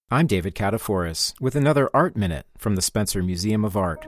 I'm David Kataforis with another Art Minute from the Spencer Museum of Art.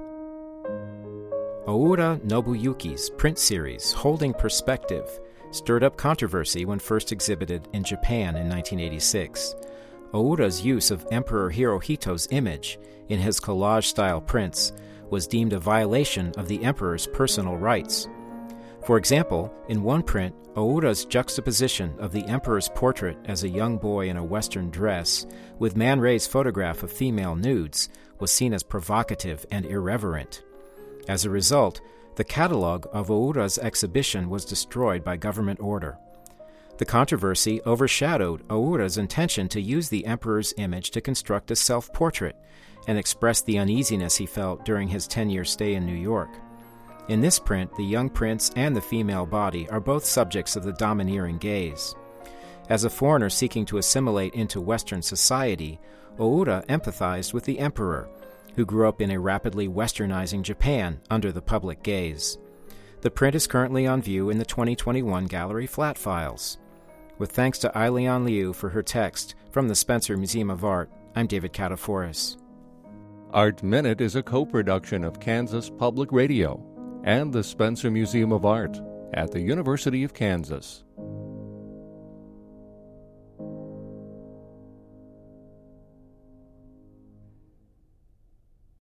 Oura Nobuyuki's print series, Holding Perspective, stirred up controversy when first exhibited in Japan in 1986. Oura's use of Emperor Hirohito's image in his collage-style prints was deemed a violation of the emperor's personal rights. For example, in one print, Oura's juxtaposition of the emperor's portrait as a young boy in a Western dress with Man Ray's photograph of female nudes was seen as provocative and irreverent. As a result, the catalog of Oura's exhibition was destroyed by government order. The controversy overshadowed Oura's intention to use the emperor's image to construct a self-portrait and express the uneasiness he felt during his 10-year stay in New York. In this print, the young prince and the female body are both subjects of the domineering gaze. As a foreigner seeking to assimilate into Western society, Oura empathized with the emperor, who grew up in a rapidly westernizing Japan under the public gaze. The print is currently on view in the 2021 Gallery Flat Files. With thanks to Aileon Liu for her text from the Spencer Museum of Art, I'm David Kataforis. Art Minute is a co-production of Kansas Public Radio and the Spencer Museum of Art at the University of Kansas.